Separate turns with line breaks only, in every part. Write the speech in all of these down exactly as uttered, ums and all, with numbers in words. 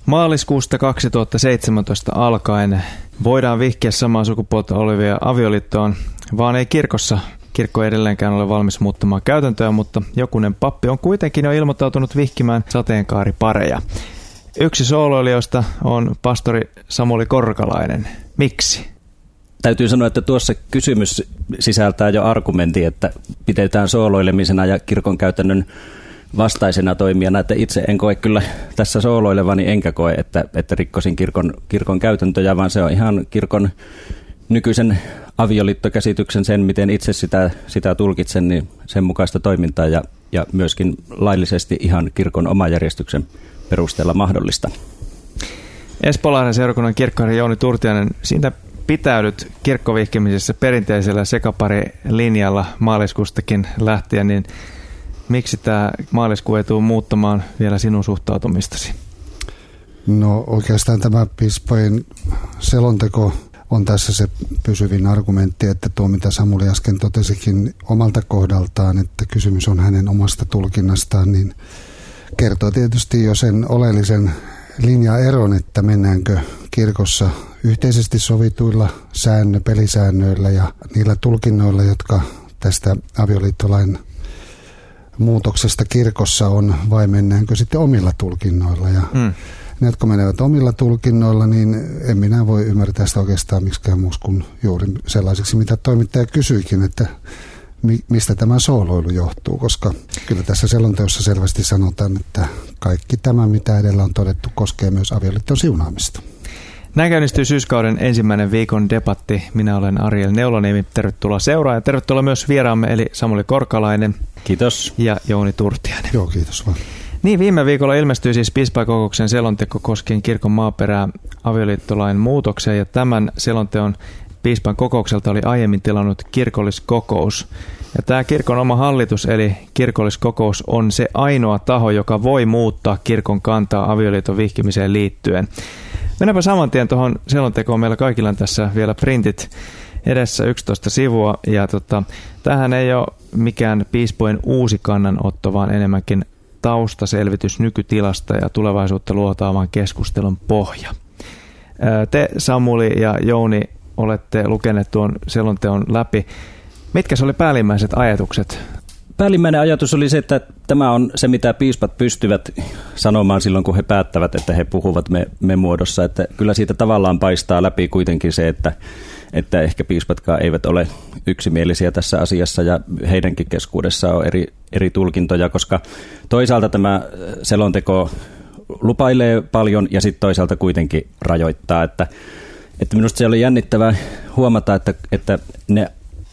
Maaliskuusta kaksituhattaseitsemäntoista alkaen voidaan vihkiä samaa sukupuolta olevia avioliittoon, vaan ei kirkossa. Kirkko ei edelleenkään ole valmis muuttamaan käytäntöä, mutta jokunen pappi on kuitenkin jo ilmoittautunut vihkimään sateenkaaripareja. Yksi sooloilijoista on pastori Samuli Korkalainen. Miksi?
Täytyy sanoa, että tuossa kysymys sisältää jo argumentin, että pidetään sooloilemisena ja kirkon käytännön vastaisena toimijana, että itse en koe kyllä tässä sooloilevani, enkä koe, että, että rikkosin kirkon, kirkon käytäntöjä, vaan se on ihan kirkon nykyisen avioliittokäsityksen, sen miten itse sitä, sitä tulkitsen, niin sen mukaista toimintaa ja, ja myöskin laillisesti ihan kirkon oman järjestyksen perusteella mahdollista.
Espoolainen seurakunnan kirkkoherra Jouni Turtiainen, siitä pitäydyt kirkkovihkimisessä perinteisellä sekaparilinjalla maaliskuustakin lähtien, niin miksi tämä maaliskuu ei tule muuttamaan vielä sinun suhtautumistasi?
No oikeastaan tämä piispojen selonteko on tässä se pysyvin argumentti, että tuo mitä Samuli äsken totesikin omalta kohdaltaan, että kysymys on hänen omasta tulkinnastaan, niin kertoo tietysti jo sen oleellisen linjaeron, että mennäänkö kirkossa yhteisesti sovituilla säännö, pelisäännöillä ja niillä tulkinnoilla, jotka tästä avioliittolain muutoksesta kirkossa on, vai mennäänkö sitten omilla tulkinnoilla. Ja mm. ne, jotka menevät omilla tulkinnoilla, niin en minä voi ymmärtää sitä oikeastaan miksikään muussa kuin juuri sellaisiksi, mitä toimittaja kysyikin, että mistä tämä sooloilu johtuu, koska kyllä tässä selonteossa selvästi sanotaan, että kaikki tämä, mitä edellä on todettu, koskee myös avioliiton siunaamista.
Näin käynnistyy syyskauden ensimmäinen viikon debatti. Minä olen Ariel Neuloniemi. Tervetuloa seuraan ja tervetuloa myös vieraamme eli Samuli Korkalainen.
Kiitos.
Ja Jouni Turtiainen.
Joo, kiitos vaan.
Niin, viime viikolla ilmestyi siis piispakokouksen selonteko koskien kirkon maaperää avioliittolain muutokseen ja tämän selonteon piispan kokoukselta oli aiemmin tilannut kirkolliskokous. Ja tämä kirkon oma hallitus eli kirkolliskokous on se ainoa taho, joka voi muuttaa kirkon kantaa avioliiton vihkimiseen liittyen. Mennäänpä saman tien tuohon selontekoon. Meillä kaikilla on tässä vielä printit edessä yksitoista sivua. Ja tota, tämähän ei ole mikään piispojen uusi kannanotto, vaan enemmänkin taustaselvitys nykytilasta ja tulevaisuutta luotaavan keskustelun pohja. Te, Samuli ja Jouni, olette lukeneet tuon selonteon läpi. Mitkä se oli päällimmäiset ajatukset?
Päällimmäinen ajatus oli se, että tämä on se, mitä piispat pystyvät sanomaan silloin, kun he päättävät, että he puhuvat me, me muodossa. Että kyllä siitä tavallaan paistaa läpi kuitenkin se, että, että ehkä piispatkaan eivät ole yksimielisiä tässä asiassa ja heidänkin keskuudessaan on eri, eri tulkintoja, koska toisaalta tämä selonteko lupailee paljon ja sitten toisaalta kuitenkin rajoittaa. Että, että minusta se oli jännittävää huomata, että, että ne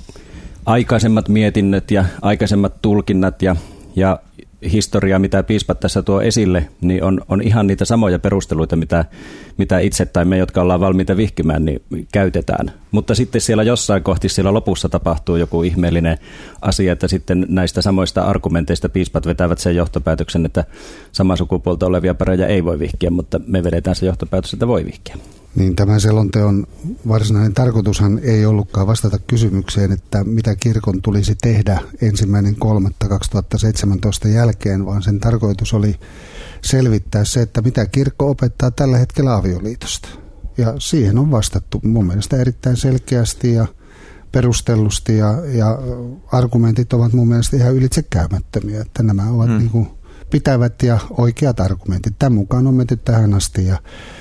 aikaisemmat mietinnöt ja aikaisemmat tulkinnat ja, ja historia, mitä piispat tässä tuo esille, niin on, on ihan niitä samoja perusteluita, mitä, mitä itse tai me, jotka ollaan valmiita vihkimään, niin käytetään. Mutta sitten siellä jossain kohti siellä lopussa tapahtuu joku ihmeellinen asia, että sitten näistä samoista argumenteista piispat vetävät sen johtopäätöksen, että samaa sukupuolta olevia pareja ei voi vihkiä, mutta me vedetään se johtopäätös, että voi vihkiä.
Niin tämän selonteon varsinainen tarkoitushan ei ollutkaan vastata kysymykseen, että mitä kirkon tulisi tehdä ensimmäinen kolmatta kaksituhattaseitsemäntoista jälkeen, vaan sen tarkoitus oli selvittää se, että mitä kirkko opettaa tällä hetkellä avioliitosta. Ja siihen on vastattu mun mielestä erittäin selkeästi ja perustellusti ja, ja argumentit ovat mun mielestä ihan ylitsekäymättömiä, että nämä ovat hmm. niin kuin pitävät ja oikeat argumentit. Tämän mukaan on menty tähän asti ja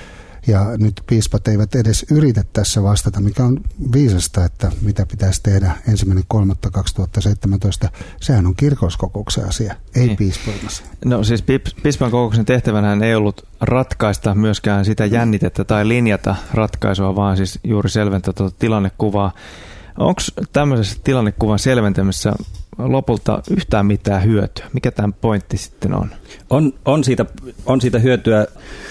Ja nyt piispat eivät edes yritä tässä vastata, mikä on viisasta, että mitä pitäisi tehdä ensimmäinen kolmatta kaksituhattaseitsemäntoista. Sehän on kirkolliskokouksen asia, ei niin. piispojen asia.
No siis piispan kokouksen tehtävänhän ei ollut ratkaista myöskään sitä jännitettä tai linjata ratkaisua, vaan siis juuri selventää tuota tilannekuvaa. Onko tämmöisessä tilannekuvan selventämisessä lopulta yhtään mitään hyötyä? Mikä tämän pointti sitten on?
On, on, siitä, on siitä hyötyä.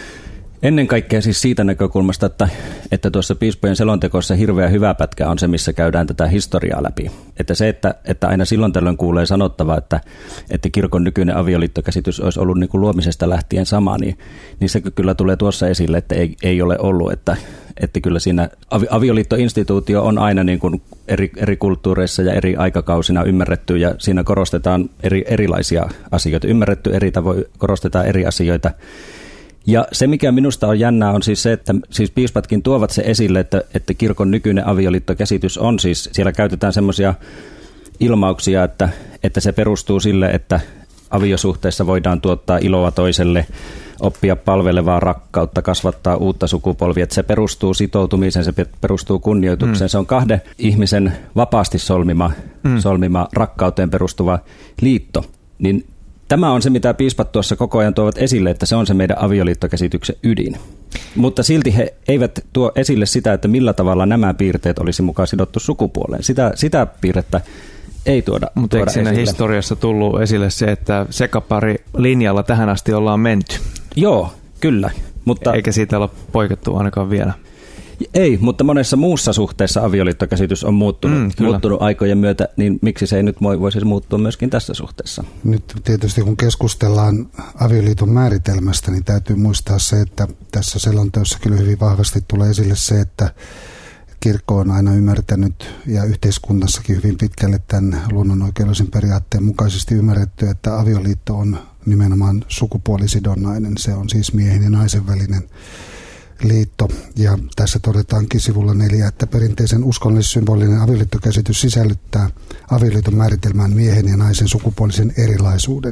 Ennen kaikkea siis siitä näkökulmasta, että, että tuossa piispojen selontekossa hirveän hyvä pätkä on se, missä käydään tätä historiaa läpi. Että se, että, että aina silloin tällöin kuulee sanottava, että, että kirkon nykyinen avioliittokäsitys olisi ollut niin kuin luomisesta lähtien sama, niin, niin se kyllä tulee tuossa esille, että ei, ei ole ollut. Että, että kyllä siinä avi, avioliittoinstituutio on aina niin kuin eri, eri kulttuureissa ja eri aikakausina ymmärretty ja siinä korostetaan eri, erilaisia asioita. Ymmärretty eri tavoin, korostetaan eri asioita. Ja se, mikä minusta on jännää, on siis se, että siis piispatkin tuovat se esille, että, että kirkon nykyinen avioliittokäsitys on siis, siellä käytetään semmoisia ilmauksia, että, että se perustuu sille, että aviosuhteessa voidaan tuottaa iloa toiselle, oppia palvelevaa rakkautta, kasvattaa uutta sukupolvia, että se perustuu sitoutumiseen, se perustuu kunnioitukseen. Mm. Se on kahden ihmisen vapaasti solmima, mm. solmima rakkauteen perustuva liitto. Niin tämä on se, mitä piispat tuossa koko ajan tuovat esille, että se on se meidän avioliittokäsityksen ydin. Mutta silti he eivät tuo esille sitä, että millä tavalla nämä piirteet olisi mukaan sidottu sukupuoleen. Sitä, sitä piirrettä ei tuoda,
Mutta eikö siinä esille. Historiassa tullut esille se, että sekapari linjalla tähän asti ollaan menty?
Joo, kyllä. Mutta
eikä siitä ole poikettu ainakaan vielä.
Ei, mutta monessa muussa suhteessa avioliittokäsitys on muuttunut, mm, muuttunut aikojen myötä, niin miksi se ei nyt voisi muuttua myöskin tässä suhteessa?
Nyt tietysti kun keskustellaan avioliiton määritelmästä, niin täytyy muistaa se, että tässä selonteossa kyllä hyvin vahvasti tulee esille se, että kirkko on aina ymmärtänyt ja yhteiskunnassakin hyvin pitkälle tämän luonnonoikeudellisen periaatteen mukaisesti ymmärretty, että avioliitto on nimenomaan sukupuolisidonnainen. Se on siis miehen ja naisen välinen liitto. Ja tässä todetaankin sivulla neljä, että perinteisen uskonnollis-symbolinen avioliittokäsitys sisällyttää avioliiton määritelmään miehen ja naisen sukupuolisen erilaisuuden.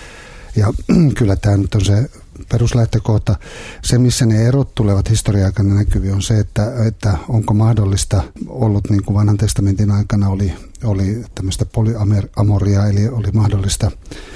Ja kyllä tämä nyt on se peruslähtökohta. Se, missä ne erot tulevat historia-aikana näkyviin, on se, että, että onko mahdollista ollut, niin kuin vanhan testamentin aikana oli, oli tämmöistä polyamoria, eli oli mahdollista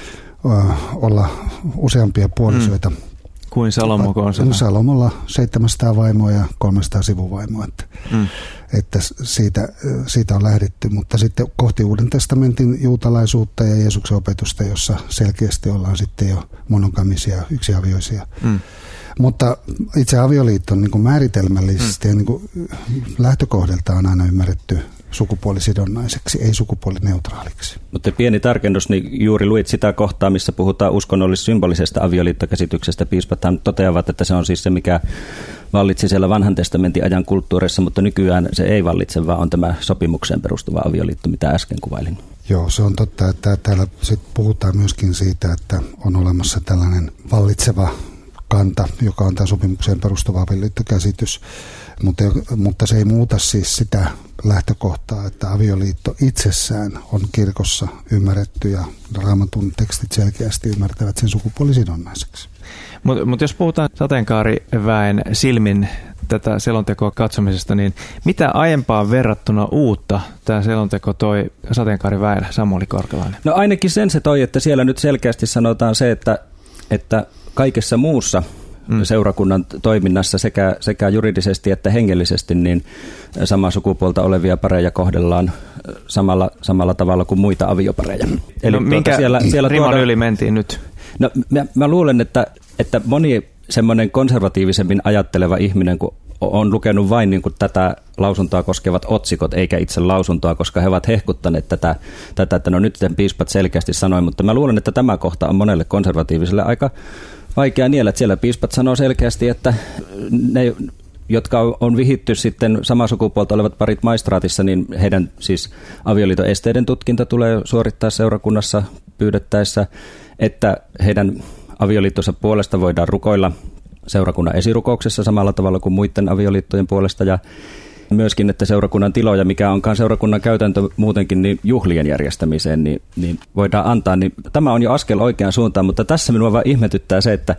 ö, olla useampia puolisoita. Mm.
Kuin Salomo konsana.
Salomolla seitsemänsataa vaimoa ja kolmesataa sivuvaimoa, että, mm. että siitä, siitä on lähdetty. Mutta sitten kohti Uuden testamentin juutalaisuutta ja Jeesuksen opetusta, jossa selkeästi ollaan sitten jo monogamisia, yksiavioisia. Mm. Mutta itse avioliitto niin kuin määritelmällisesti mm. ja niin kuin lähtökohdalta on aina ymmärretty sukupuolisidonnaiseksi, ei sukupuolineutraaliksi.
Mutta pieni tarkennus, niin juuri luit sitä kohtaa, missä puhutaan uskonnollis-symbolisesta avioliittokäsityksestä. Piispathan toteavat, että se on siis se, mikä vallitsi siellä vanhan testamentin ajan kulttuurissa, mutta nykyään se ei vallitse, vaan on tämä sopimukseen perustuva avioliitto, mitä äsken kuvailin.
Joo, se on totta, että täällä sit puhutaan myöskin siitä, että on olemassa tällainen vallitseva kanta, joka on tämä sopimukseen perustuva avioliittokäsitys, mutta, mutta se ei muuta siis sitä lähtökohtaa, että avioliitto itsessään on kirkossa ymmärretty ja Raamatun tekstit selkeästi ymmärtävät sen sukupuolisidonnaiseksi.
Mutta mut jos puhutaan sateenkaariväen silmin tätä selontekoa katsomisesta, niin mitä aiempaan verrattuna uutta tämä selonteko toi sateenkaariväellä, Samuli Korkelainen?
No ainakin sen se toi, että siellä nyt selkeästi sanotaan se, että, että kaikessa muussa mm. seurakunnan toiminnassa sekä, sekä juridisesti että hengellisesti niin samaa sukupuolta olevia pareja kohdellaan samalla, samalla tavalla kuin muita aviopareja.
Eli no, tuota, minkä siellä, siellä riman tuoda, yli mentiin nyt?
No mä, mä luulen, että, että moni semmoinen konservatiivisemmin ajatteleva ihminen, kun on lukenut vain niin kuin tätä lausuntoa koskevat otsikot, eikä itse lausuntoa, koska he ovat hehkuttaneet tätä, tätä että no nyt piispat selkeästi sanoi, mutta mä luulen, että tämä kohta on monelle konservatiiviselle aika vaikea niellä, että siellä piispat sanoo selkeästi, että ne, jotka on vihitty sitten samaa sukupuolta olevat parit maistraatissa, niin heidän siis avioliiton esteiden tutkinta tulee suorittaa seurakunnassa pyydettäessä, että heidän avioliittonsa puolesta voidaan rukoilla seurakunnan esirukouksessa samalla tavalla kuin muiden avioliittojen puolesta ja myöskin, että seurakunnan tiloja, mikä onkaan seurakunnan käytäntö muutenkin niin juhlien järjestämiseen, niin, niin voidaan antaa. Niin tämä on jo askel oikeaan suuntaan, mutta tässä minua vaan ihmetyttää se, että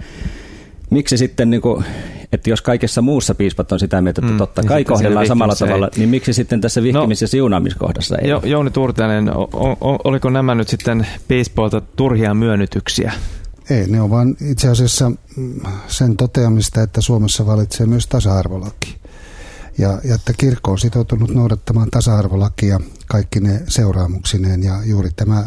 miksi sitten, niin kuin, että jos kaikessa muussa piispat on sitä mieltä, että mm, totta kai kohdellaan samalla tavalla, ei. Niin miksi sitten tässä vihkimis- ja siunaamiskohdassa ei?
Jo, Jouni Turtiainen, o, o, oliko nämä nyt sitten piispoilta turhia myönnytyksiä?
Ei, ne on vaan itse asiassa sen toteamista, että Suomessa valitsee myös tasa-arvolaki. Ja, ja että kirkko on sitoutunut noudattamaan tasa-arvolakia kaikki ne seuraamuksineen. Ja juuri tämä,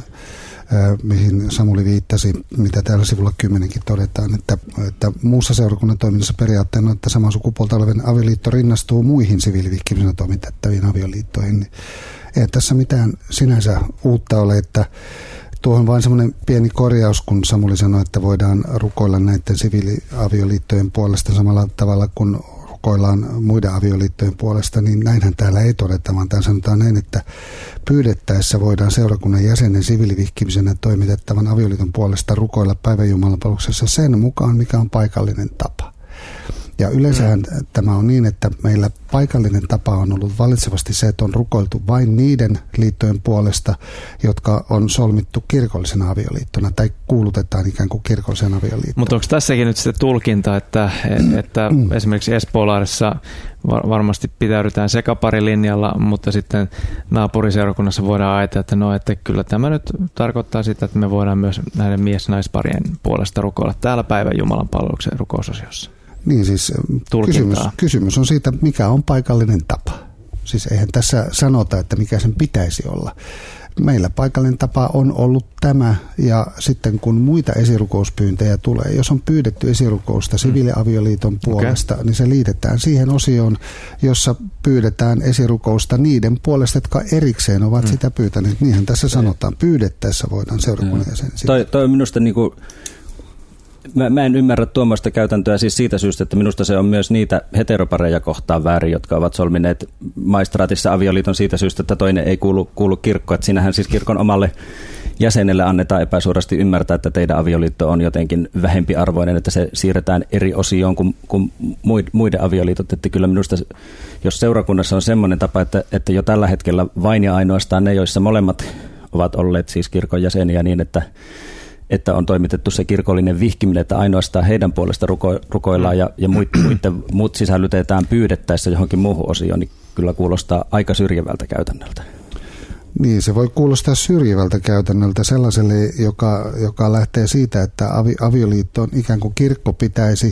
mihin Samuli viittasi, mitä täällä sivulla kymmenenkin todetaan, että, että muussa seurakunnan toiminnassa periaatteena, että samaa sukupuolta olevan avioliitto rinnastuu muihin siviilivihkimisenä toimitettaviin avioliittoihin. Ei tässä mitään sinänsä uutta ole, että tuohon vain semmoinen pieni korjaus, kun Samuli sanoi, että voidaan rukoilla näiden siviiliavioliittojen puolesta samalla tavalla kuin rukoillaan muiden avioliittojen puolesta, niin näinhän täällä ei todeta, vaan täällä sanotaan näin, että pyydettäessä voidaan seurakunnan jäsenen siviilivihkimisenä toimitettavan avioliiton puolesta rukoilla päivän jumalanpalveluksessa sen mukaan, mikä on paikallinen tapa. Ja yleensähän mm. tämä on niin, että meillä paikallinen tapa on ollut valitsevasti se, että on rukoiltu vain niiden liittojen puolesta, jotka on solmittu kirkollisena avioliittona tai kuulutetaan ikään kuin kirkollisena avioliittoon. Mutta
onko tässäkin nyt sitten tulkinta, että, että mm. esimerkiksi Espoolaarissa varmasti pitäydytään sekaparilinjalla, mutta sitten naapuriseurakunnassa voidaan ajatella, että no, että kyllä tämä nyt tarkoittaa sitä, että me voidaan myös näiden mies-naisparien puolesta rukoilla täällä päivän Jumalan palveluksen rukousosiossa.
Niin siis kysymys, kysymys on siitä, mikä on paikallinen tapa. Siis eihän tässä sanota, että mikä sen pitäisi olla. Meillä paikallinen tapa on ollut tämä, ja sitten kun muita esirukouspyyntejä tulee, jos on pyydetty esirukousta siviiliavioliiton puolesta, okay. niin se liitetään siihen osioon, jossa pyydetään esirukousta niiden puolesta, jotka erikseen ovat mm. sitä pyytäneet. Niinhän tässä sanotaan, pyydettäessä voidaan seurakunnan jäsen.
Toi, toi on minusta niinku... Mä, mä en ymmärrä tuommoista käytäntöä siis siitä syystä, että minusta se on myös niitä heteropareja kohtaan väärin, jotka ovat solmineet maistraatissa avioliiton siitä syystä, että toinen ei kuulu, kuulu kirkkoon. Että siinähän siis kirkon omalle jäsenelle annetaan epäsuorasti ymmärtää, että teidän avioliitto on jotenkin vähempiarvoinen, että se siirretään eri osioon kuin, kuin muiden avioliitot. Että kyllä minusta, jos seurakunnassa on semmoinen tapa, että, että jo tällä hetkellä vain ja ainoastaan ne, joissa molemmat ovat olleet siis kirkon jäseniä niin, että että on toimitettu se kirkollinen vihkiminen, että ainoastaan heidän puolesta ruko, rukoillaan ja, ja muut, muiden, muut sisällytetään pyydettäessä johonkin muuhun osioon, niin kyllä kuulostaa aika syrjivältä käytännöltä.
Niin, se voi kuulostaa syrjivältä käytännöltä sellaiselle, joka, joka lähtee siitä, että avi, avioliittoon ikään kuin kirkko pitäisi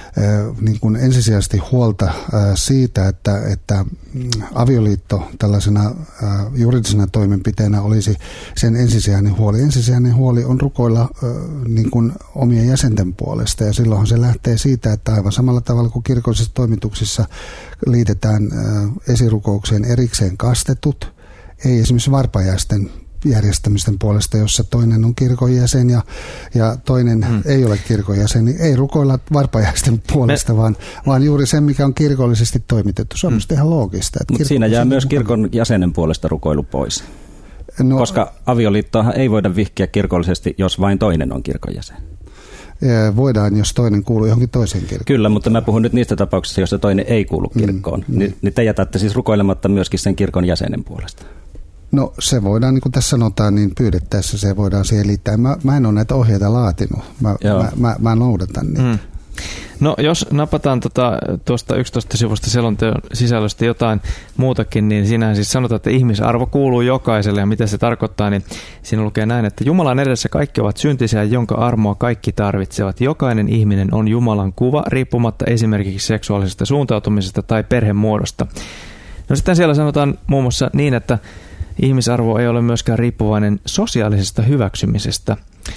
niin kuin ensisijaisesti huolta siitä, että, että avioliitto tällaisena juridisena toimenpiteenä olisi sen ensisijainen huoli. Ensisijainen huoli on rukoilla niin kuin omien jäsenten puolesta, ja silloinhan se lähtee siitä, että aivan samalla tavalla kuin kirkollisissa toimituksissa liitetään esirukoukseen erikseen kastetut, ei esimerkiksi varpajaisten järjestämisten puolesta, jossa toinen on kirkon jäsen ja, ja toinen hmm. ei ole kirkon jäsen, niin ei rukoilla varpajaisten puolesta, Me... vaan, vaan juuri sen, mikä on kirkollisesti toimitettu. Se on hmm. ihan loogista.
Mutta siinä jää myös kirkon jäsenen puolesta rukoilu pois, no, koska avioliittoahan ei voida vihkiä kirkollisesti, jos vain toinen on kirkon jäsen.
Voidaan, jos toinen kuuluu johonkin toiseen kirkkoon.
Kyllä, mutta mä puhun nyt niistä tapauksista, joissa toinen ei kuulu kirkkoon. Mm, niin, niin te jätätte siis rukoilematta myöskin sen kirkon jäsenen puolesta.
No se voidaan, niin kuin tässä sanotaan, niin pyydettäessä se voidaan siihen liittää. Mä, mä en ole näitä ohjeita laatinut. Mä, mä, mä, mä noudatan niitä. Mm.
No jos napataan tuota, tuosta yksitoista sivusta selonteon sisällöstä jotain muutakin, niin siinähän siis sanotaan, että ihmisarvo kuuluu jokaiselle, ja mitä se tarkoittaa, niin siinä lukee näin, että Jumalan edessä kaikki ovat syntisiä, jonka armoa kaikki tarvitsevat. Jokainen ihminen on Jumalan kuva, riippumatta esimerkiksi seksuaalisesta suuntautumisesta tai perhemuodosta. No sitten siellä sanotaan muun muassa niin, että ihmisarvo ei ole myöskään riippuvainen sosiaalisesta hyväksymisestä.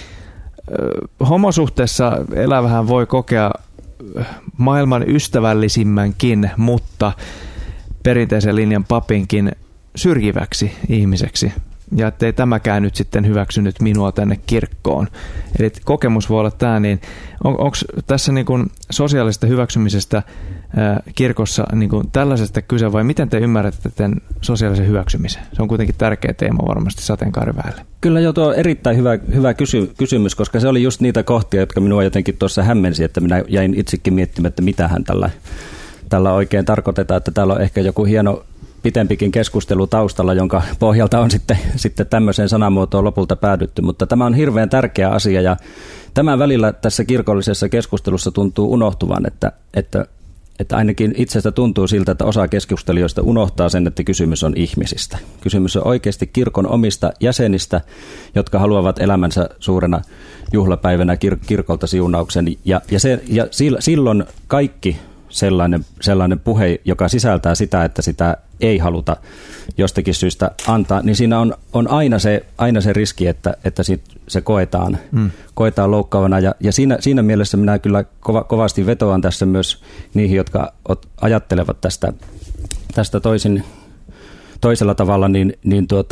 Homosuhteessa elävähän voi kokea maailman ystävällisimmänkin, mutta perinteisen linjan papinkin syrjiväksi ihmiseksi. Ja ettei tämäkään nyt sitten hyväksynyt minua tänne kirkkoon. Eli kokemus voi olla tämä, niin on, onko tässä niin kuin sosiaalisesta hyväksymisestä ää, kirkossa niin kuin tällaisesta kyse, vai miten te ymmärrätte tämän sosiaalisen hyväksymisen? Se on kuitenkin tärkeä teema varmasti sateenkaariväelle.
Kyllä jo tuo on erittäin hyvä, hyvä kysy, kysymys, koska se oli just niitä kohtia, jotka minua jotenkin tuossa hämmensi, että minä jäin itsekin miettimään, että mitähän tällä, tällä oikein tarkoitetaan, että täällä on ehkä joku hieno pitempikin keskustelu taustalla, jonka pohjalta on sitten, sitten tämmöiseen sanamuotoon lopulta päädytty, mutta tämä on hirveän tärkeä asia, ja tämän välillä tässä kirkollisessa keskustelussa tuntuu unohtuvan, että, että, että ainakin itsestä tuntuu siltä, että osa keskustelijoista unohtaa sen, että kysymys on ihmisistä. Kysymys on oikeasti kirkon omista jäsenistä, jotka haluavat elämänsä suurena juhlapäivänä kir- kirkolta siunauksen, ja, ja, se, ja silloin kaikki Sellainen, sellainen puhe, joka sisältää sitä, että sitä ei haluta jostakin syystä antaa, niin siinä on, on aina, se, aina se riski, että, että sit se koetaan, mm. koetaan loukkaavana. Ja, ja siinä, siinä mielessä minä kyllä kova, kovasti vetoan tässä myös niihin, jotka ajattelevat tästä, tästä toisin, toisella tavalla, niin, niin tuota,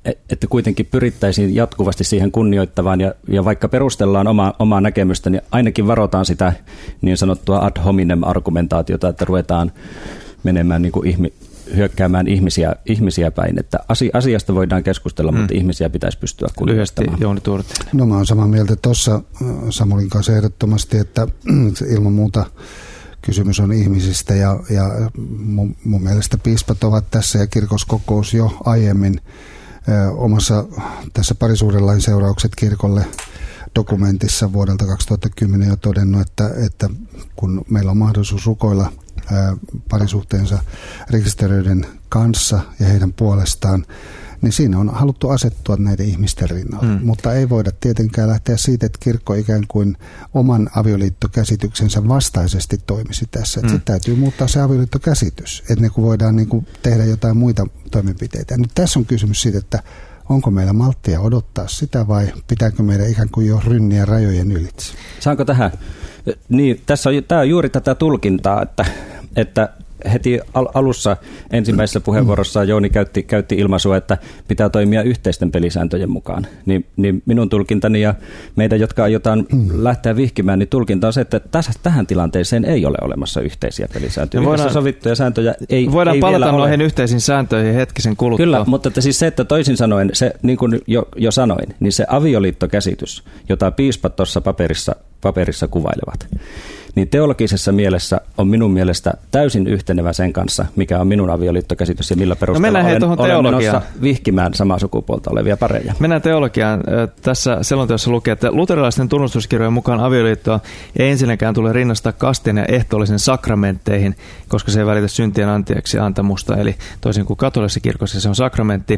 että kuitenkin pyrittäisiin jatkuvasti siihen kunnioittavaan ja, ja vaikka perustellaan oma, omaa näkemystä, niin ainakin varotaan sitä niin sanottua ad hominem argumentaatiota, että ruvetaan menemään niin kuin ihmi, hyökkäämään ihmisiä, ihmisiä päin, että asiasta voidaan keskustella, mm. mutta ihmisiä pitäisi pystyä kunnioittamaan.
Lyhyesti Jouni Turtiainen.
No mä oon samaa mieltä tuossa Samulin kanssa ehdottomasti, että ilman muuta kysymys on ihmisistä ja, ja mun, mun mielestä piispat ovat tässä ja kirkoskokous jo aiemmin ö, omassa tässä parisuhdelain seuraukset kirkolle dokumentissa vuodelta kaksituhattakymmenen jo todennut, että, että kun meillä on mahdollisuus rukoilla ö, parisuhteensa rekisteröiden kanssa ja heidän puolestaan, niin siinä on haluttu asettua näiden ihmisten rinnalle. Hmm. Mutta ei voida tietenkään lähteä siitä, että kirkko ikään kuin oman avioliittokäsityksensä vastaisesti toimisi tässä. Hmm. Sitten täytyy muuttaa se avioliittokäsitys, ennen kuin voidaan niin kuin tehdä jotain muita toimenpiteitä. Ja nyt tässä on kysymys siitä, että onko meillä malttia odottaa sitä vai pitääkö meidän ikään kuin jo rynniä rajojen ylitse?
Saanko tähän? Niin, tässä on, tämä on juuri tätä tulkintaa, että, että heti al- alussa ensimmäisessä puheenvuorossa Jouni käytti, käytti ilmaisua, että pitää toimia yhteisten pelisääntöjen mukaan. Niin, niin minun tulkintani ja meidän, jotka aiotaan mm. lähteä vihkimään, niin tulkinta on se, että tässä, tähän tilanteeseen ei ole olemassa yhteisiä pelisääntöjä. No voidaan, sovittuja sääntöjä ei
Voidaan
ei
palata noihin
ole.
Yhteisiin sääntöihin hetkisen kuluttua.
Kyllä, mutta että siis se, että toisin sanoen, se, niin kuin jo, jo sanoin, niin se avioliittokäsitys, jota piispat tuossa paperissa, paperissa kuvailevat, niin teologisessa mielessä on minun mielestä täysin yhtenevä sen kanssa, mikä on minun avioliittokäsitys ja millä perusteella no olen, olen menossa vihkimään samaa sukupuolta olevia pareja.
Mennään teologiaan. Tässä selonteossa lukee, että luterilaisten tunnustuskirjojen mukaan avioliittoa ei ensinnäkään tule rinnastaa kasteen ja ehtoollisen sakramentteihin, koska se ei välitä syntien anteeksi antamusta, eli toisin kuin katolisessa kirkossa se on sakramentti.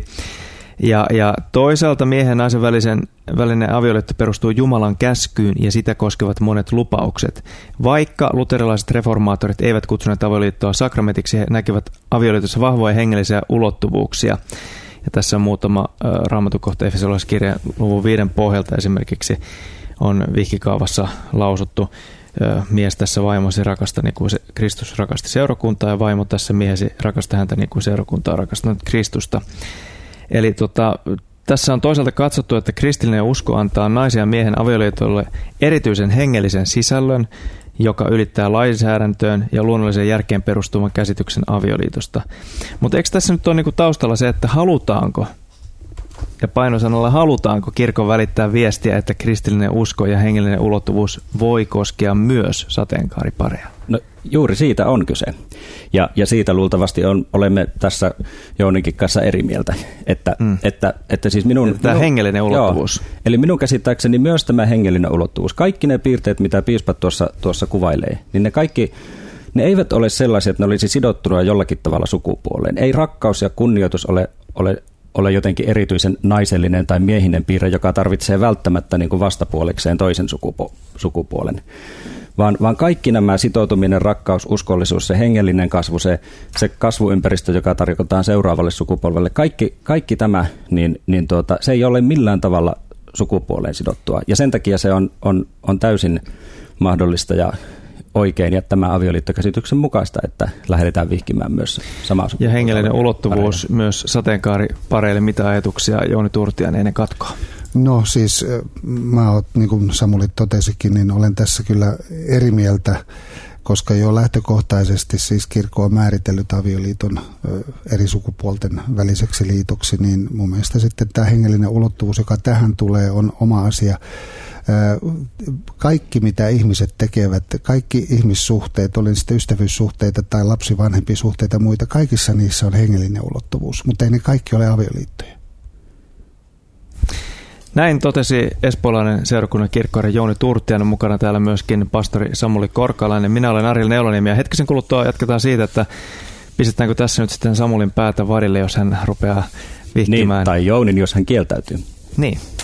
Ja, ja toisaalta miehen ja naisen välisen, välinen avioliitto perustuu Jumalan käskyyn ja sitä koskevat monet lupaukset. Vaikka luterilaiset reformaattorit eivät kutsuneet avioliittoa sakramentiksi, he näkivät avioliitossa vahvoja hengellisiä ulottuvuuksia. Ja tässä on muutama äh, raamatukohta Efesolaiskirjan luvun viiden pohjalta esimerkiksi on vihkikaavassa lausuttu äh, mies tässä vaimosi rakasta niin kuin se Kristus rakasti seurakuntaa ja vaimo tässä miehesi rakasta häntä niin kuin seurakunta on rakastanut Kristusta. Eli tota, tässä on toisaalta katsottu, että kristillinen usko antaa naisen ja miehen avioliitolle erityisen hengellisen sisällön, joka ylittää lainsäädäntöön ja luonnolliseen järkeen perustuvan käsityksen avioliitosta. Mutta eikö tässä nyt ole niinku taustalla se, että halutaanko, ja painosanalla halutaanko kirkon välittää viestiä, että kristillinen usko ja hengellinen ulottuvuus voi koskea myös sateenkaaripareja?
No juuri siitä on kyse. Ja, ja siitä luultavasti on, olemme tässä Jounikin kanssa eri mieltä. Että, mm. että, että siis minun,
tämä
minun,
hengellinen ulottuvuus.
Joo, eli minun käsittääkseni myös tämä hengellinen ulottuvuus. Kaikki ne piirteet, mitä piispat tuossa, tuossa kuvailee, niin ne kaikki, ne eivät ole sellaisia, että ne olisi sidottuna jollakin tavalla sukupuoleen. Ei rakkaus ja kunnioitus ole, ole, ole jotenkin erityisen naisellinen tai miehinen piirre, joka tarvitsee välttämättä niin kuin vastapuolekseen toisen sukupu- sukupuolen. Vaan, vaan kaikki nämä sitoutuminen, rakkaus, uskollisuus, se hengellinen kasvu, se, se kasvuympäristö, joka tarjotaan seuraavalle sukupolvelle, kaikki, kaikki tämä, niin, niin tuota, se ei ole millään tavalla sukupuoleen sidottua. Ja sen takia se on, on, on täysin mahdollista ja oikein ja tämä avioliittokäsityksen mukaista, että lähdetään vihkimään myös samaa sukupuolta.
Ja hengellinen ulottuvuus pareille. Myös sateenkaaripareille. Mitä ajatuksia Jouni Turtiainen ennen katkoa?
No siis mä oon, niin kuin Samuli totesikin, niin olen tässä kyllä eri mieltä, koska jo lähtökohtaisesti siis kirkko on määritellyt avioliiton eri sukupuolten väliseksi liitoksi, niin mun mielestä sitten tämä hengellinen ulottuvuus, joka tähän tulee, on oma asia. Kaikki, mitä ihmiset tekevät, kaikki ihmissuhteet, oli sitten ystävyyssuhteita tai lapsi-vanhempi-suhteita ja muita, kaikissa niissä on hengellinen ulottuvuus, mutta ei ne kaikki ole avioliittoja.
Näin totesi espoolainen seurakunnan kirkkoherra Jouni Turtiainen, mukana täällä myöskin pastori Samuli Korkalainen. Minä olen Ariel Neulaniemi ja hetkisen kuluttua jatketaan siitä, että pistetäänkö tässä nyt sitten Samulin päätä varille, jos hän rupeaa vihkimään.
Niin, tai Jounin, jos hän kieltäytyy.
Niin.